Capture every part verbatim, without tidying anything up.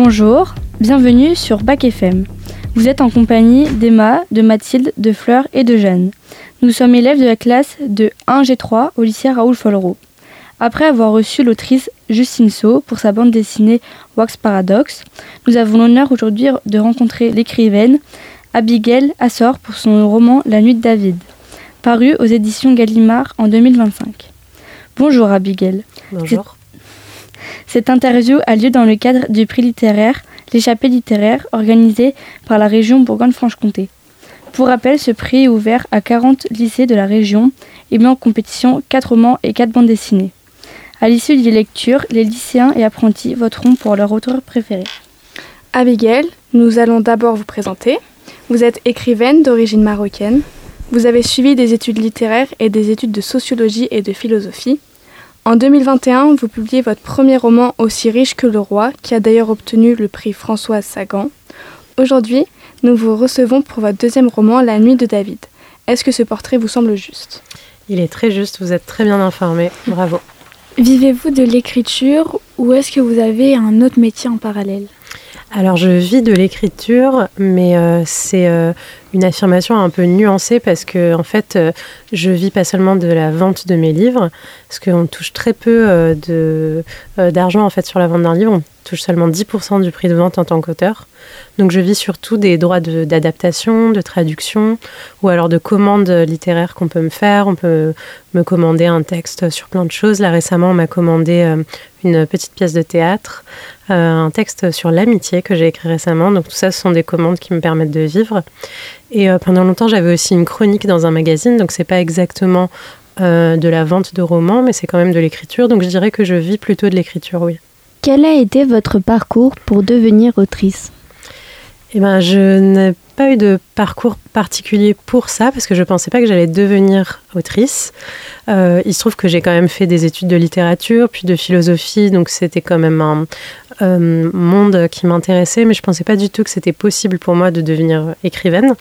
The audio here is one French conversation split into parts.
Bonjour, bienvenue sur Bac F M. Vous êtes en compagnie d'Emma, de Mathilde, de Fleur et de Jeanne. Nous sommes élèves de la classe de un G trois au lycée Raoul Follereau. Après avoir reçu l'autrice Justine Sau pour sa bande dessinée Wax Paradox, nous avons l'honneur aujourd'hui de rencontrer l'écrivaine Abigail Assor pour son roman La Nuit de David, paru aux éditions Gallimard en deux mille vingt-cinq. Bonjour Abigail. Bonjour. Cette interview a lieu dans le cadre du prix littéraire L'échappée littéraire organisé par la région Bourgogne-Franche-Comté. Pour rappel, ce prix est ouvert à quarante lycées de la région et met en compétition quatre romans et quatre bandes dessinées. À l'issue des lectures, les lycéens et apprentis voteront pour leur auteur préféré. Abigail, nous allons d'abord vous présenter. Vous êtes écrivaine d'origine marocaine. Vous avez suivi des études littéraires et des études de sociologie et de philosophie. En deux mille vingt et un, vous publiez votre premier roman Aussi riche que le roi, qui a d'ailleurs obtenu le prix Françoise Sagan. Aujourd'hui, nous vous recevons pour votre deuxième roman La Nuit de David. Est-ce que ce portrait vous semble juste ? Il est très juste, vous êtes très bien informé, bravo. Vivez-vous de l'écriture ou est-ce que vous avez un autre métier en parallèle ? Alors je vis de l'écriture, mais euh, c'est euh, une affirmation un peu nuancée parce que en fait, euh, je vis pas seulement de la vente de mes livres, parce qu'on touche très peu euh, de, euh, d'argent en fait sur la vente d'un livre, on touche seulement dix pour cent du prix de vente en tant qu'auteur. Donc je vis surtout des droits de, d'adaptation, de traduction, ou alors de commandes littéraires qu'on peut me faire. On peut me commander un texte sur plein de choses. Là récemment, on m'a commandé euh, une petite pièce de théâtre, euh, un texte sur l'amitié que j'ai écrit récemment. Donc tout ça, ce sont des commandes qui me permettent de vivre. Et euh, pendant longtemps, j'avais aussi une chronique dans un magazine, donc c'est pas exactement euh, de la vente de romans, mais c'est quand même de l'écriture. Donc je dirais que je vis plutôt de l'écriture, oui. Quel a été votre parcours pour devenir autrice ? Eh ben, je n'ai pas eu de parcours particulier pour ça, parce que je ne pensais pas que j'allais devenir autrice. Euh, il se trouve que j'ai quand même fait des études de littérature, puis de philosophie, donc c'était quand même un euh, monde qui m'intéressait, mais je ne pensais pas du tout que c'était possible pour moi de devenir écrivaine.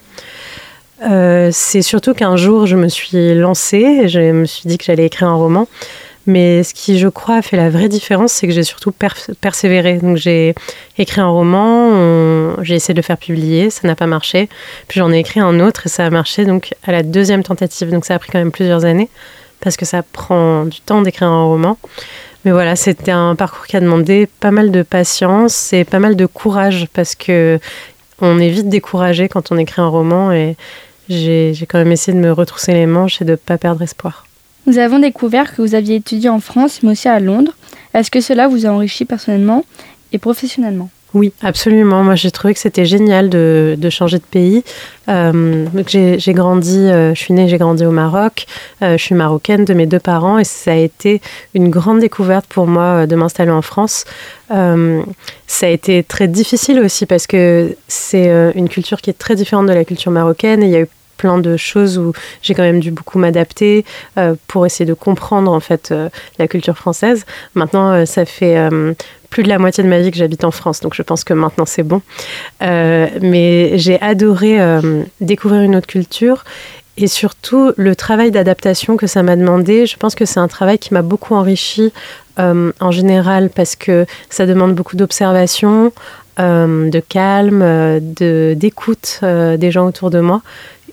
Euh, c'est surtout qu'un jour, je me suis lancée, et je me suis dit que j'allais écrire un roman. Mais ce qui, je crois, a fait la vraie différence, c'est que j'ai surtout per- persévéré. Donc j'ai écrit un roman, on... j'ai essayé de le faire publier, ça n'a pas marché. Puis j'en ai écrit un autre et ça a marché donc à la deuxième tentative. Donc ça a pris quand même plusieurs années, parce que ça prend du temps d'écrire un roman. Mais voilà, c'était un parcours qui a demandé pas mal de patience et pas mal de courage, parce que on est vite découragé quand on écrit un roman. Et j'ai, j'ai quand même essayé de me retrousser les manches et de ne pas perdre espoir. Nous avons découvert que vous aviez étudié en France, mais aussi à Londres. Est-ce que cela vous a enrichi personnellement et professionnellement ? Oui, absolument. Moi, j'ai trouvé que c'était génial de, de changer de pays. Euh, j'ai, j'ai grandi, euh, je suis née, j'ai grandi au Maroc. Euh, je suis marocaine de mes deux parents et ça a été une grande découverte pour moi de m'installer en France. Euh, ça a été très difficile aussi parce que c'est une culture qui est très différente de la culture marocaine et il y a eu plein de choses où j'ai quand même dû beaucoup m'adapter euh, pour essayer de comprendre en fait euh, la culture française. Maintenant, euh, ça fait euh, plus de la moitié de ma vie que j'habite en France, donc je pense que maintenant c'est bon. Euh, mais j'ai adoré euh, découvrir une autre culture et surtout le travail d'adaptation que ça m'a demandé. Je pense que c'est un travail qui m'a beaucoup enrichi euh, en général parce que ça demande beaucoup d'observation, euh, de calme, euh, de, d'écoute euh, des gens autour de moi.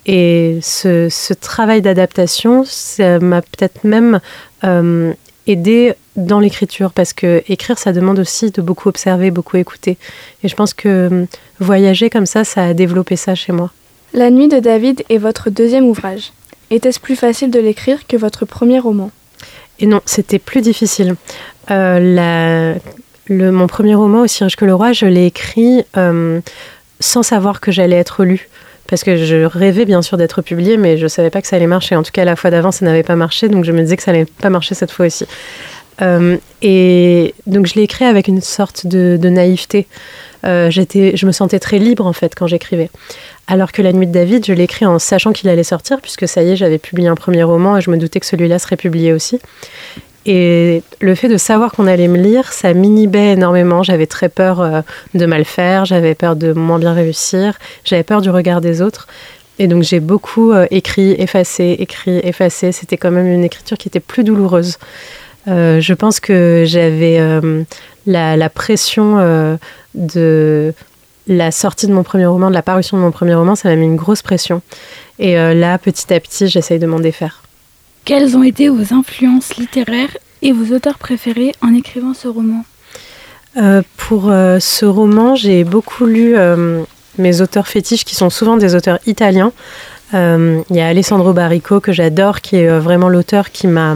Et ce, ce travail d'adaptation, ça m'a peut-être même euh, aidé dans l'écriture, parce que écrire, ça demande aussi de beaucoup observer, beaucoup écouter. Et je pense que voyager comme ça, ça a développé ça chez moi. La Nuit de David est votre deuxième ouvrage. Était-ce plus facile de l'écrire que votre premier roman ? Et non, c'était plus difficile. Euh, la, le, mon premier roman, Aussi riche que le roi, je l'ai écrit euh, sans savoir que j'allais être lue. Parce que je rêvais bien sûr d'être publiée, mais je ne savais pas que ça allait marcher. En tout cas, la fois d'avant, ça n'avait pas marché, donc je me disais que ça n'allait pas marcher cette fois aussi. Euh, et donc, je l'ai écrit avec une sorte de, de naïveté. Euh, j'étais, je me sentais très libre, en fait, quand j'écrivais. Alors que La Nuit de David, je l'ai écrit en sachant qu'il allait sortir, puisque ça y est, j'avais publié un premier roman et je me doutais que celui-là serait publié aussi. Et le fait de savoir qu'on allait me lire, ça m'inhibait énormément. J'avais très peur euh, de mal faire, j'avais peur de moins bien réussir, j'avais peur du regard des autres. Et donc j'ai beaucoup euh, écrit, effacé, écrit, effacé. C'était quand même une écriture qui était plus douloureuse. Euh, je pense que j'avais euh, la, la pression euh, de la sortie de mon premier roman, de la parution de mon premier roman, ça m'a mis une grosse pression. Et euh, là, petit à petit, j'essaye de m'en défaire. Quelles ont été vos influences littéraires et vos auteurs préférés en écrivant ce roman ? euh, Pour euh, ce roman, j'ai beaucoup lu euh, mes auteurs fétiches, qui sont souvent des auteurs italiens. Euh, il y a Alessandro Baricco, que j'adore, qui est euh, vraiment l'auteur qui m'a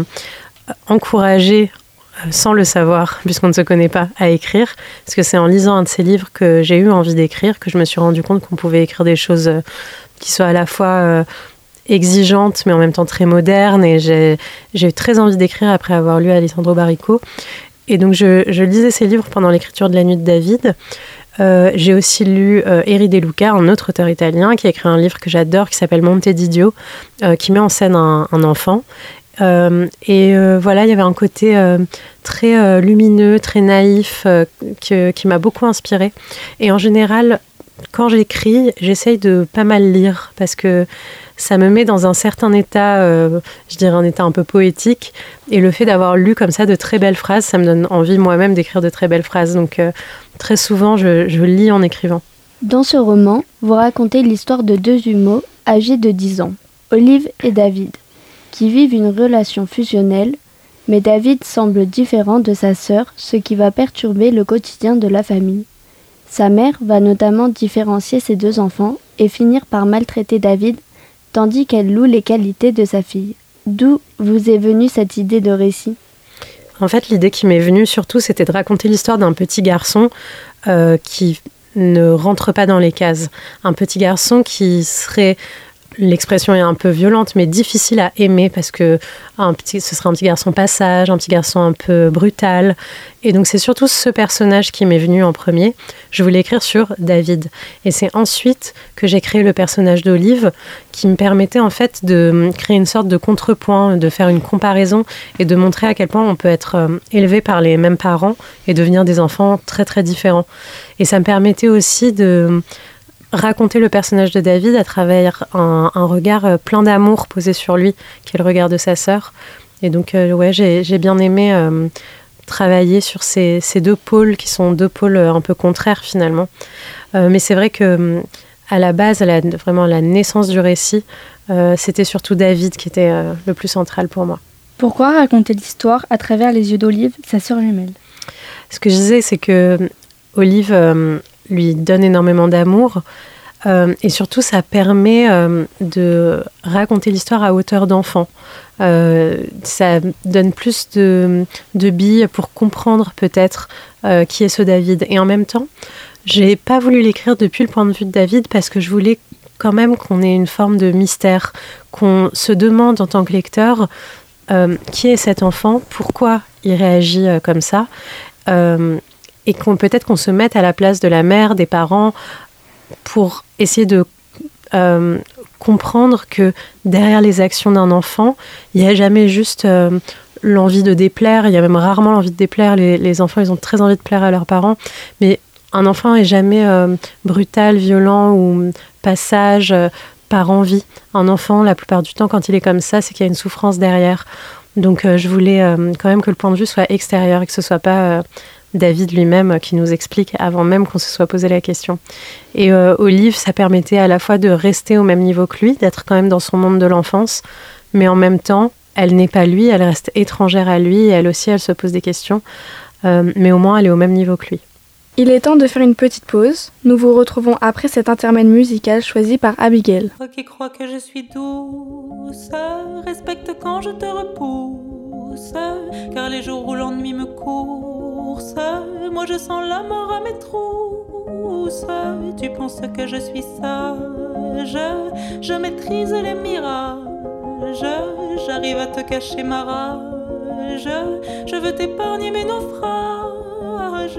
encouragée, euh, sans le savoir, puisqu'on ne se connaît pas, à écrire. Parce que c'est en lisant un de ses livres que j'ai eu envie d'écrire, que je me suis rendu compte qu'on pouvait écrire des choses euh, qui soient à la fois euh, exigeantes, mais en même temps très modernes. Et j'ai, j'ai eu très envie d'écrire après avoir lu Alessandro Baricco. Et donc, je, je lisais ses livres pendant l'écriture de La Nuit de David. Euh, j'ai aussi lu euh, Eri De Luca, un autre auteur italien, qui a écrit un livre que j'adore, qui s'appelle Monte di Dio, euh, qui met en scène un, un enfant. Euh, et euh, voilà, il y avait un côté euh, très euh, lumineux, très naïf, euh, que, qui m'a beaucoup inspirée. Et en général, quand j'écris, j'essaye de pas mal lire, parce que ça me met dans un certain état, euh, je dirais un état un peu poétique. Et le fait d'avoir lu comme ça de très belles phrases, ça me donne envie moi-même d'écrire de très belles phrases. Donc euh, très souvent, je, je lis en écrivant. Dans ce roman, vous racontez l'histoire de deux jumeaux âgés de dix ans, Olive et David, qui vivent une relation fusionnelle, mais David semble différent de sa sœur, ce qui va perturber le quotidien de la famille. Sa mère va notamment différencier ses deux enfants et finir par maltraiter David, tandis qu'elle loue les qualités de sa fille. D'où vous est venue cette idée de récit ? En fait, l'idée qui m'est venue surtout, c'était de raconter l'histoire d'un petit garçon euh, qui ne rentre pas dans les cases. Un petit garçon qui serait, l'expression est un peu violente, mais difficile à aimer, parce que un petit, ce serait un petit garçon pas sage, un petit garçon un peu brutal. Et donc c'est surtout ce personnage qui m'est venu en premier. Je voulais écrire sur David. Et c'est ensuite que j'ai créé le personnage d'Olive, qui me permettait en fait de créer une sorte de contrepoint, de faire une comparaison et de montrer à quel point on peut être euh, élevé par les mêmes parents et devenir des enfants très très différents. Et ça me permettait aussi de raconter le personnage de David à travers un, un regard plein d'amour posé sur lui, qui est le regard de sa sœur. Et donc, euh, ouais, j'ai, j'ai bien aimé euh, travailler sur ces, ces deux pôles, qui sont deux pôles un peu contraires finalement. Euh, mais c'est vrai que à la base, à la, vraiment la naissance du récit, euh, c'était surtout David qui était euh, le plus central pour moi. Pourquoi raconter l'histoire à travers les yeux d'Olive, sa sœur jumelle ? Ce que je disais, c'est que Olive euh, lui donne énormément d'amour. Euh, et surtout, ça permet euh, de raconter l'histoire à hauteur d'enfant. Euh, ça donne plus de, de billes pour comprendre peut-être euh, qui est ce David. Et en même temps, j'ai pas voulu l'écrire depuis le point de vue de David, parce que je voulais quand même qu'on ait une forme de mystère, qu'on se demande en tant que lecteur euh, qui est cet enfant, pourquoi il réagit euh, comme ça, euh, et qu'on peut-être qu'on se mette à la place de la mère, des parents, pour essayer de euh, comprendre que derrière les actions d'un enfant, il n'y a jamais juste euh, l'envie de déplaire, il y a même rarement l'envie de déplaire. Les, les enfants, ils ont très envie de plaire à leurs parents, mais un enfant n'est jamais euh, brutal, violent ou pas sage euh, par envie. Un enfant, la plupart du temps, quand il est comme ça, c'est qu'il y a une souffrance derrière. Donc euh, je voulais euh, quand même que le point de vue soit extérieur et que ce ne soit pas euh, David lui-même qui nous explique avant même qu'on se soit posé la question. Et euh, Olive, ça permettait à la fois de rester au même niveau que lui, d'être quand même dans son monde de l'enfance, mais en même temps, elle n'est pas lui, elle reste étrangère à lui, et elle aussi, elle se pose des questions, euh, mais au moins, elle est au même niveau que lui. Il est temps de faire une petite pause. Nous vous retrouvons après cet intermède musical choisi par Abigail. Toi qui crois que je suis douce, respecte quand je te repousse, car les jours où l'ennui me course, moi je sens la mort à mes trousses. Tu penses que je suis sage, je maîtrise les mirages, j'arrive à te cacher ma rage, je veux t'épargner mes naufrages.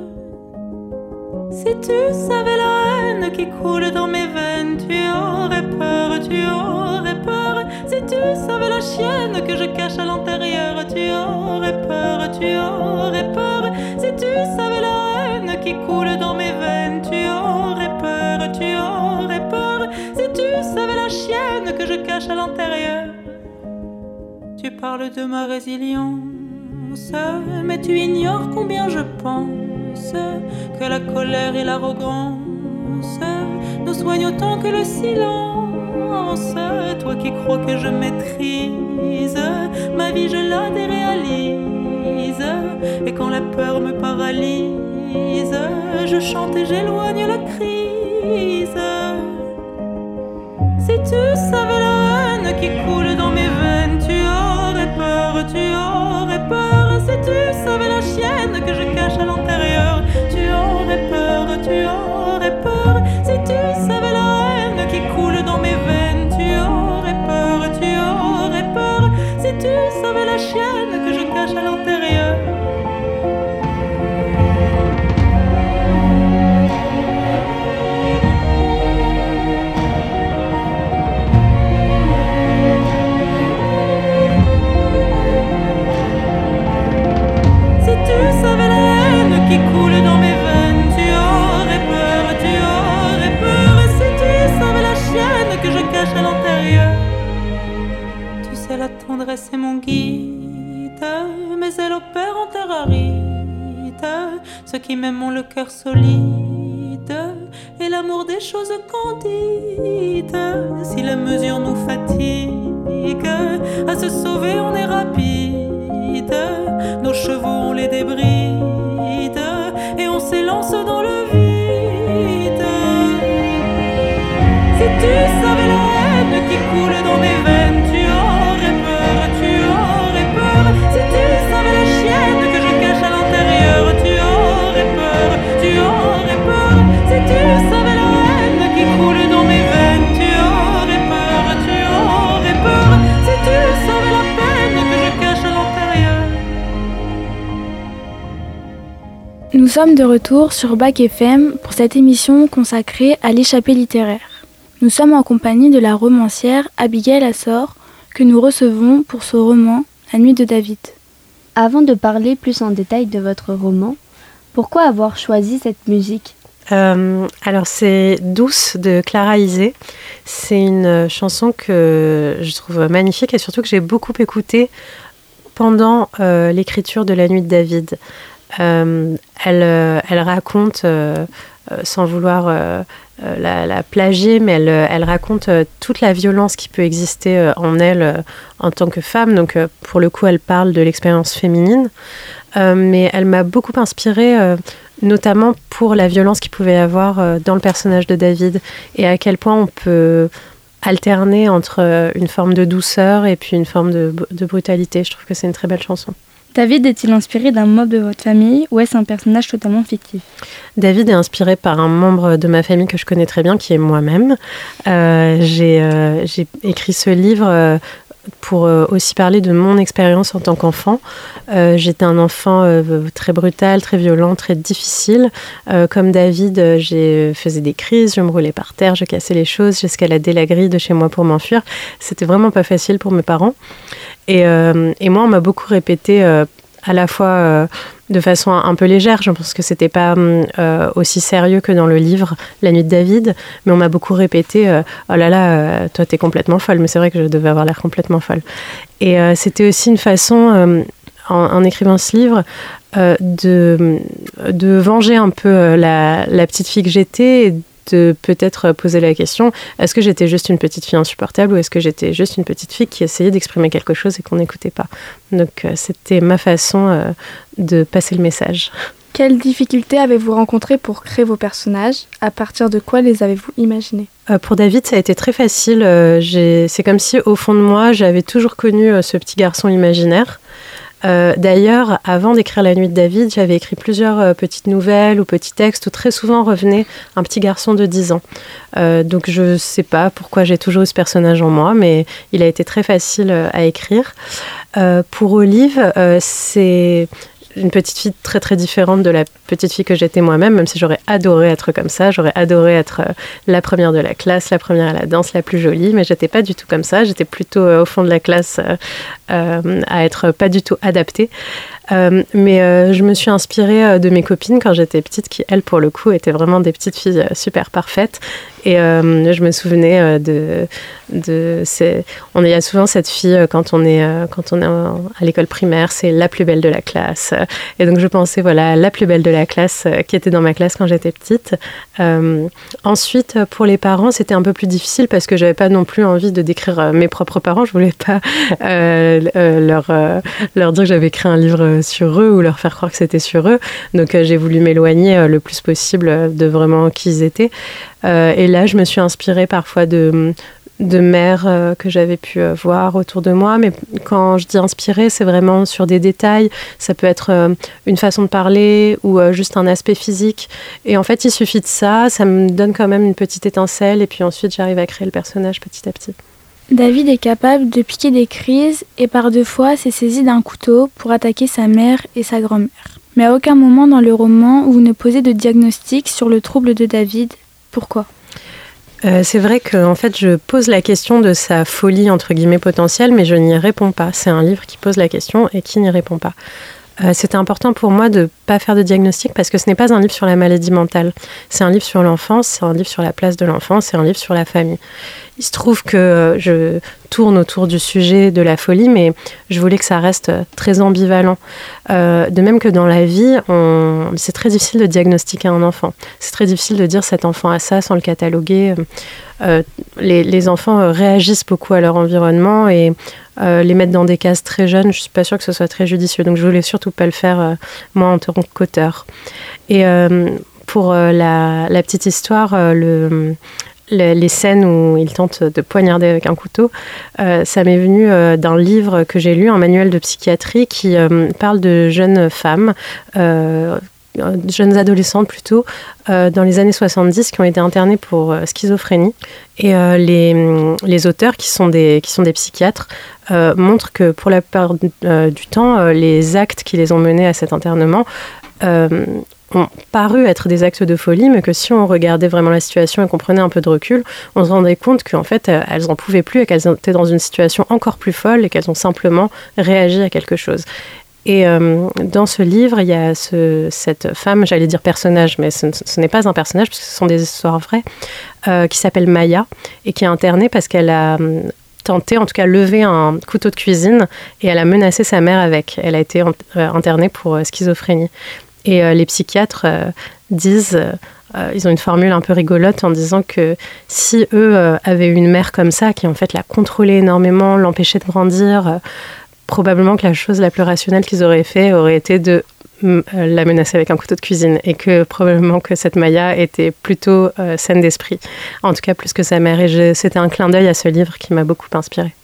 Si tu savais la haine qui coule dans mes veines, tu aurais peur, tu aurais peur. Si tu savais la chienne que je cache à l'intérieur, tu aurais peur, tu aurais peur. Si tu savais la haine qui coule dans mes veines, tu aurais peur, tu aurais peur. Si tu savais la chienne que je cache à l'intérieur. Tu parles de ma résilience, mais tu ignores combien je pense que la colère et l'arrogance nous soignent autant que le silence. Toi qui crois que je maîtrise ma vie, je la déréalise, et quand la peur me paralyse, je chante et j'éloigne la crise. Si tu savais la haine qui coule dans mes veines, tu aurais peur, tu aurais peur. Si tu savais la chienne que je cache à l'intérieur, tu aurais peur, tu aurais peur. Si tu savais la haine qui coule dans mes veines, tu aurais peur, tu aurais peur. Si tu savais la chienne que je cache à l'intérieur. Qui coule dans mes veines, tu aurais peur, tu aurais peur. Si tu savais la chienne que je cache à l'intérieur. Tu sais, la tendresse est mon guide, mais elle opère en terre aride. Ceux qui m'aiment ont le cœur solide et l'amour des choses candides. Si la mesure nous fatigue, à se sauver on est rapide. Nos chevaux on les débride et on s'élance dans le vide. Si tu savais la haine qui coule dans mes veines, tu aurais peur, tu aurais peur. Si tu savais la chienne que je cache à l'intérieur, tu aurais peur, tu aurais peur. Si tu savais la haine qui coule dans mes veines, tu aurais peur, tu aurais peur. Si tu savais la peine que je cache à l'intérieur. Nous sommes de retour sur Bac F M pour cette émission consacrée à l'échappée littéraire. Nous sommes en compagnie de la romancière Abigail Assor que nous recevons pour ce roman La nuit de David. Avant de parler plus en détail de votre roman, pourquoi avoir choisi cette musique ? Euh, alors c'est Douce de Clara Isé. C'est une chanson que je trouve magnifique et surtout que j'ai beaucoup écoutée pendant euh, l'écriture de La nuit de David. Euh, elle, euh, elle raconte, euh, euh, sans vouloir euh, euh, la, la plagier, mais elle, elle raconte euh, toute la violence qui peut exister euh, en elle euh, en tant que femme. Donc euh, pour le coup, elle parle de l'expérience féminine. Euh, mais elle m'a beaucoup inspirée, euh, notamment pour la violence qu'il pouvait y avoir euh, dans le personnage de David et à quel point on peut alterner entre une forme de douceur et puis une forme de, de brutalité. Je trouve que c'est une très belle chanson. David est-il inspiré d'un membre de votre famille ou est-ce un personnage totalement fictif ? David est inspiré par un membre de ma famille que je connais très bien, qui est moi-même. Euh, j'ai, euh, j'ai écrit ce livre euh, pour euh, aussi parler de mon expérience en tant qu'enfant. Euh, j'étais un enfant euh, très brutal, très violent, très difficile. Euh, comme David, euh, je faisais des crises, je me roulais par terre, je cassais les choses, j'escaladais la grille de chez moi pour m'enfuir. C'était vraiment pas facile pour mes parents. Et, euh, et moi, on m'a beaucoup répété, euh, à la fois euh, de façon un, un peu légère, je pense que c'était pas euh, aussi sérieux que dans le livre La nuit de David, mais on m'a beaucoup répété euh, « Oh là là, euh, toi t'es complètement folle », mais c'est vrai que je devais avoir l'air complètement folle. Et euh, c'était aussi une façon, euh, en, en écrivant ce livre, euh, de, de venger un peu euh, la, la petite fille que j'étais, et de peut-être poser la question, est-ce que j'étais juste une petite fille insupportable ou est-ce que j'étais juste une petite fille qui essayait d'exprimer quelque chose et qu'on n'écoutait pas ? Donc euh, c'était ma façon euh, de passer le message. Quelles difficultés avez-vous rencontrées pour créer vos personnages ? À partir de quoi les avez-vous imaginés ? euh, Pour David, ça a été très facile. Euh, j'ai... C'est comme si au fond de moi, j'avais toujours connu euh, ce petit garçon imaginaire. Euh, d'ailleurs, avant d'écrire La nuit de David, j'avais écrit plusieurs euh, petites nouvelles ou petits textes où très souvent revenait un petit garçon de dix ans. Euh, donc je ne sais pas pourquoi j'ai toujours eu ce personnage en moi, mais il a été très facile euh, à écrire. Euh, pour Olive, euh, c'est une petite fille très très différente de la petite fille que j'étais moi-même, même si j'aurais adoré être comme ça, j'aurais adoré être euh, la première de la classe, la première à la danse, la plus jolie, mais j'étais pas du tout comme ça, j'étais plutôt euh, au fond de la classe euh, euh, à être pas du tout adaptée. Euh, mais euh, je me suis inspirée euh, de mes copines quand j'étais petite, qui elles pour le coup étaient vraiment des petites filles euh, super parfaites, Et euh, je me souvenais euh, de... de ces... on, il y a souvent cette fille, euh, quand on est, euh, quand on est en, à l'école primaire, c'est la plus belle de la classe. Et donc je pensais, voilà, la plus belle de la classe euh, qui était dans ma classe quand j'étais petite. Euh, ensuite, pour les parents, c'était un peu plus difficile parce que j'avais pas non plus envie de décrire euh, mes propres parents. Je voulais pas euh, euh, leur, euh, leur dire que j'avais écrit un livre sur eux ou leur faire croire que c'était sur eux. Donc euh, j'ai voulu m'éloigner euh, le plus possible de vraiment qui ils étaient. Euh, et là, je me suis inspirée parfois de, de mères euh, que j'avais pu euh, voir autour de moi. Mais quand je dis inspirée, c'est vraiment sur des détails. Ça peut être euh, une façon de parler ou euh, juste un aspect physique. Et en fait, il suffit de ça. Ça me donne quand même une petite étincelle. Et puis ensuite, j'arrive à créer le personnage petit à petit. David est capable de piquer des crises et par deux fois s'est saisi d'un couteau pour attaquer sa mère et sa grand-mère. Mais à aucun moment dans le roman vous ne posez de diagnostic sur le trouble de David. Pourquoi ? Euh, c'est vrai que en fait, je pose la question de sa folie entre guillemets potentielle, mais je n'y réponds pas. C'est un livre qui pose la question et qui n'y répond pas. Euh, c'était important pour moi de ne pas faire de diagnostic parce que ce n'est pas un livre sur la maladie mentale. C'est un livre sur l'enfance, c'est un livre sur la place de l'enfant, c'est un livre sur la famille. Il se trouve que je tourne autour du sujet de la folie, mais je voulais que ça reste très ambivalent. Euh, de même que dans la vie, on... c'est très difficile de diagnostiquer un enfant. C'est très difficile de dire cet enfant a ça sans le cataloguer. Euh, les, les enfants réagissent beaucoup à leur environnement et euh, les mettre dans des cases très jeunes, je ne suis pas sûre que ce soit très judicieux. Donc je voulais surtout pas le faire, euh, moi, en tant qu'auteur. Et euh, pour euh, la, la petite histoire, euh, le... les scènes où il tente de poignarder avec un couteau, euh, ça m'est venu euh, d'un livre que j'ai lu, un manuel de psychiatrie qui euh, parle de jeunes femmes, euh, jeunes adolescentes plutôt, euh, dans les années soixante-dix qui ont été internées pour euh, schizophrénie. Et euh, les, les auteurs, qui sont des, qui sont des psychiatres, euh, montrent que pour la plupart euh, du temps, euh, les actes qui les ont menés à cet internement euh, ont paru être des actes de folie, mais que si on regardait vraiment la situation et qu'on prenait un peu de recul, on se rendait compte qu'en fait, elles n'en pouvaient plus et qu'elles étaient dans une situation encore plus folle et qu'elles ont simplement réagi à quelque chose. Et euh, dans ce livre, il y a ce, cette femme, j'allais dire personnage, mais ce, ce n'est pas un personnage, parce que ce sont des histoires vraies, euh, qui s'appelle Maya, et qui est internée parce qu'elle a euh, tenté, en tout cas, lever un couteau de cuisine, et elle a menacé sa mère avec. Elle a été en, euh, internée pour euh, schizophrénie. Et euh, les psychiatres euh, disent, euh, ils ont une formule un peu rigolote en disant que si eux euh, avaient une mère comme ça, qui en fait la contrôlait énormément, l'empêchait de grandir, euh, probablement que la chose la plus rationnelle qu'ils auraient fait aurait été de euh, la menacer avec un couteau de cuisine, et que probablement que cette Maya était plutôt euh, saine d'esprit, en tout cas plus que sa mère. Et je, c'était un clin d'œil à ce livre qui m'a beaucoup inspirée.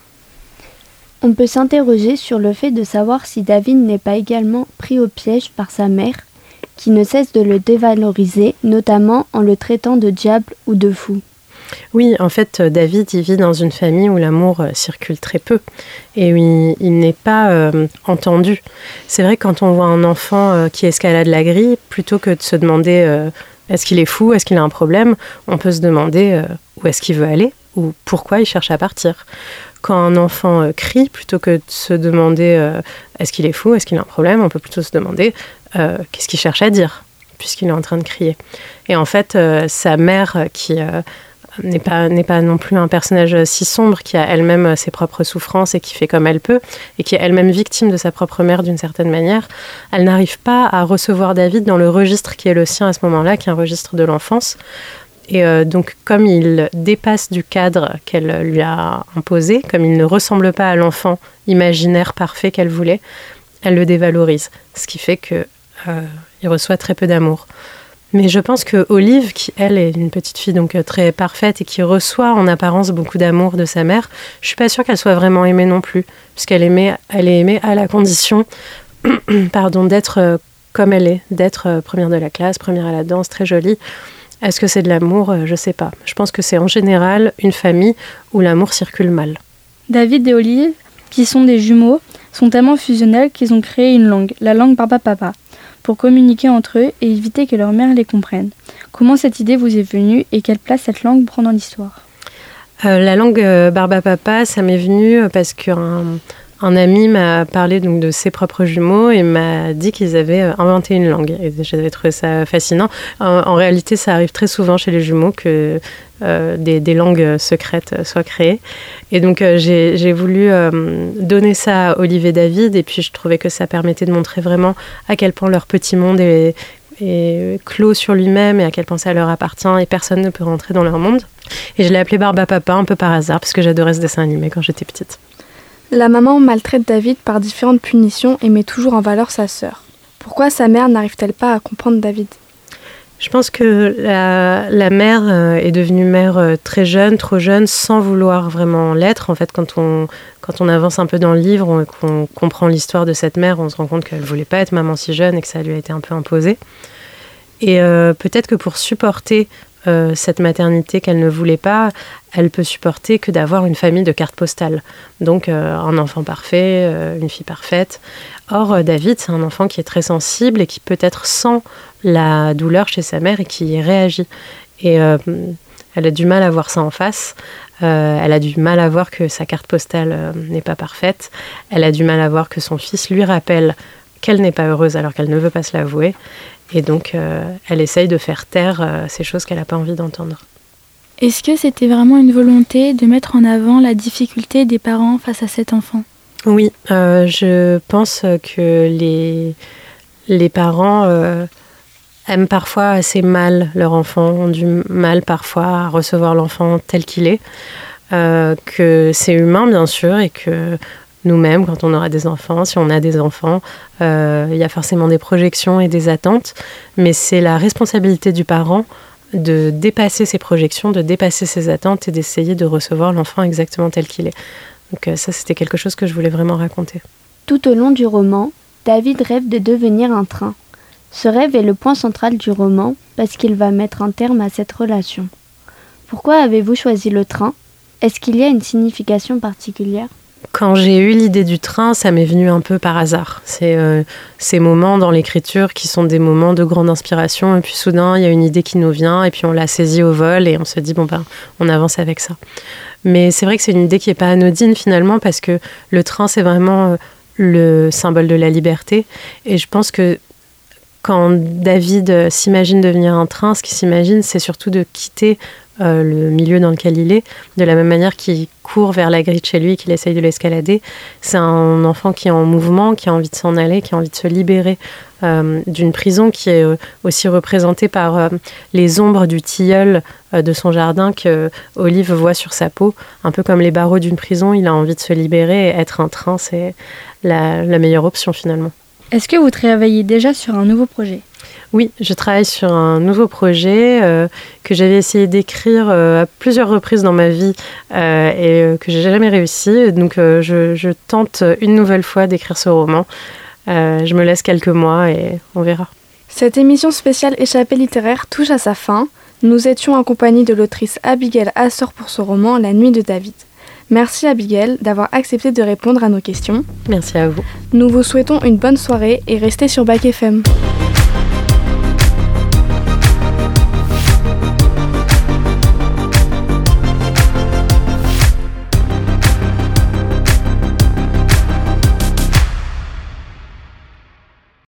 On peut s'interroger sur le fait de savoir si David n'est pas également pris au piège par sa mère, qui ne cesse de le dévaloriser, notamment en le traitant de diable ou de fou. Oui, en fait, David, il vit dans une famille où l'amour circule très peu et où il, il n'est pas euh, entendu. C'est vrai que quand on voit un enfant euh, qui escalade la grille, plutôt que de se demander euh, est-ce qu'il est fou, est-ce qu'il a un problème, on peut se demander euh, où est-ce qu'il veut aller ou pourquoi il cherche à partir. Quand un enfant euh, crie, plutôt que de se demander euh, est-ce qu'il est fou, est-ce qu'il a un problème, on peut plutôt se demander euh, qu'est-ce qu'il cherche à dire, puisqu'il est en train de crier. Et en fait, euh, sa mère, qui euh, n'est pas, n'est pas non plus un personnage si sombre, qui a elle-même ses propres souffrances et qui fait comme elle peut, et qui est elle-même victime de sa propre mère d'une certaine manière, elle n'arrive pas à recevoir David dans le registre qui est le sien à ce moment-là, qui est un registre de l'enfance. Et euh, donc, comme il dépasse du cadre qu'elle lui a imposé, comme il ne ressemble pas à l'enfant imaginaire parfait qu'elle voulait, elle le dévalorise, ce qui fait qu'il euh, reçoit très peu d'amour. Mais je pense que Olive, qui elle est une petite fille donc très parfaite et qui reçoit en apparence beaucoup d'amour de sa mère, je suis pas sûre qu'elle soit vraiment aimée non plus, puisqu'elle aimait, elle est aimée à la condition, pardon, d'être comme elle est, d'être première de la classe, première à la danse, très jolie. Est-ce que c'est de l'amour ? Je sais pas. Je pense que c'est en général une famille où l'amour circule mal. David et Olive, qui sont des jumeaux, sont tellement fusionnels qu'ils ont créé une langue, la langue Barba-Papa, pour communiquer entre eux et éviter que leur mère les comprenne. Comment cette idée vous est venue et quelle place cette langue prend dans l'histoire ? euh, La langue euh, Barba-Papa, ça m'est venu parce qu'un un ami m'a parlé donc de ses propres jumeaux et m'a dit qu'ils avaient inventé une langue. Et j'avais trouvé ça fascinant. En, en réalité, ça arrive très souvent chez les jumeaux que euh, des, des langues secrètes soient créées. Et donc, euh, j'ai, j'ai voulu euh, donner ça à Olive et David. Et puis, je trouvais que ça permettait de montrer vraiment à quel point leur petit monde est, est clos sur lui-même et à quel point ça leur appartient et personne ne peut rentrer dans leur monde. Et je l'ai appelé Barba Papa un peu par hasard parce que j'adorais ce dessin animé quand j'étais petite. La maman maltraite David par différentes punitions et met toujours en valeur sa sœur. Pourquoi sa mère n'arrive-t-elle pas à comprendre David ? Je pense que la, la mère est devenue mère très jeune, trop jeune, sans vouloir vraiment l'être. En fait, quand on, quand on avance un peu dans le livre, on, qu'on comprend l'histoire de cette mère, on se rend compte qu'elle ne voulait pas être maman si jeune et que ça lui a été un peu imposé. Et euh, peut-être que pour supporter Euh, cette maternité qu'elle ne voulait pas, elle peut supporter que d'avoir une famille de cartes postales. Donc euh, un enfant parfait, euh, une fille parfaite. Or, euh, David, c'est un enfant qui est très sensible et qui peut-être sent la douleur chez sa mère et qui y réagit. Et euh, elle a du mal à voir ça en face. Euh, elle a du mal à voir que sa carte postale euh, n'est pas parfaite. Elle a du mal à voir que son fils lui rappelle qu'elle n'est pas heureuse alors qu'elle ne veut pas se l'avouer. Et donc, euh, elle essaye de faire taire euh, ces choses qu'elle n'a pas envie d'entendre. Est-ce que c'était vraiment une volonté de mettre en avant la difficulté des parents face à cet enfant ? Oui, euh, je pense que les, les parents euh, aiment parfois assez mal leur enfant, ont du mal parfois à recevoir l'enfant tel qu'il est, euh, que c'est humain bien sûr et que nous-mêmes, quand on aura des enfants, si on a des enfants, euh, il y a forcément des projections et des attentes, mais c'est la responsabilité du parent de dépasser ses projections, de dépasser ses attentes et d'essayer de recevoir l'enfant exactement tel qu'il est. Donc euh, ça, c'était quelque chose que je voulais vraiment raconter. Tout au long du roman, David rêve de devenir un train. Ce rêve est le point central du roman parce qu'il va mettre un terme à cette relation. Pourquoi avez-vous choisi le train ? Est-ce qu'il y a une signification particulière ? Quand j'ai eu l'idée du train, ça m'est venu un peu par hasard. C'est euh, ces moments dans l'écriture qui sont des moments de grande inspiration et puis soudain, il y a une idée qui nous vient et puis on la saisit au vol et on se dit, bon ben, on avance avec ça. Mais c'est vrai que c'est une idée qui n'est pas anodine finalement parce que le train, c'est vraiment le symbole de la liberté. Et je pense que quand David s'imagine devenir un train, ce qu'il s'imagine, c'est surtout de quitter Euh, le milieu dans lequel il est, de la même manière qu'il court vers la grille de chez lui, qu'il essaye de l'escalader. C'est un enfant qui est en mouvement, qui a envie de s'en aller, qui a envie de se libérer euh, d'une prison qui est euh, aussi représentée par euh, les ombres du tilleul euh, de son jardin que Olive voit sur sa peau. Un peu comme les barreaux d'une prison, il a envie de se libérer et être un train, c'est la, la meilleure option finalement. Est-ce que vous travaillez déjà sur un nouveau projet ? Oui, je travaille sur un nouveau projet euh, que j'avais essayé d'écrire euh, à plusieurs reprises dans ma vie euh, et euh, que j'ai jamais réussi. Donc euh, je, je tente une nouvelle fois d'écrire ce roman. Euh, je me laisse quelques mois et on verra. Cette émission spéciale Échappée littéraire touche à sa fin. Nous étions en compagnie de l'autrice Abigail Assor pour ce roman La nuit de David. Merci Abigail d'avoir accepté de répondre à nos questions. Merci à vous. Nous vous souhaitons une bonne soirée et restez sur Bac F M.